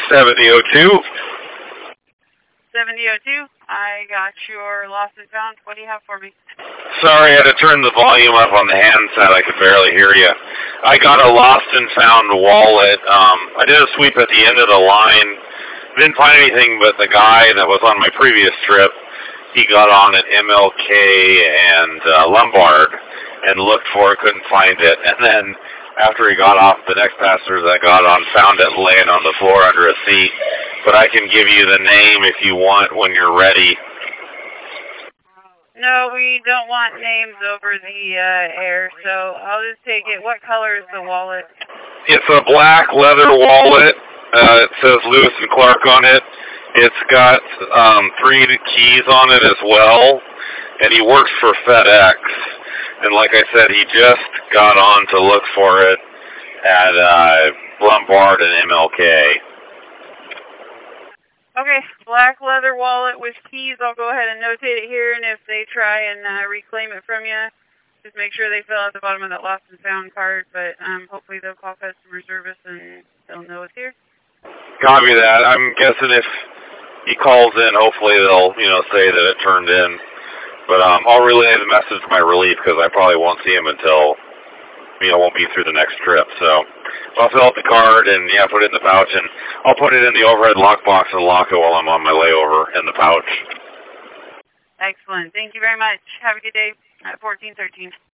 7002. 7002. I got your lost and found. What do you have for me? Sorry, I had to turn the volume up on the handset. I could barely hear you. I got a lost and found wallet. I did a sweep at the end of the line. Didn't find anything but the guy that was on my previous trip. He got on at MLK and Lombard and looked for it, couldn't find it. And then after he got off, the next passengers that got on found it laying on the floor under a seat. But I can give you the name if you want when you're ready. No, we don't want names over the air, so I'll just take it. What color is the wallet? It's a black leather wallet. It says Lewis and Clark on it. It's got 3 keys on it as well, and he works for FedEx. And like I said, he just got on to look for it at Lombard and MLK. Okay, black leather wallet with keys. I'll go ahead and notate it here, and if they try and reclaim it from you, just make sure they fill out the bottom of that lost and found card, but hopefully they'll call customer service and they'll know it's here. Copy that. I'm guessing if he calls in, hopefully they'll, say that it turned in. But I'll relay the message to my relief because I probably won't see him until, won't be through the next trip. So I'll fill out the card and, put it in the pouch. And I'll put it in the overhead lockbox and lock it while I'm on my layover in the pouch. Excellent. Thank you very much. Have a good day at 1413.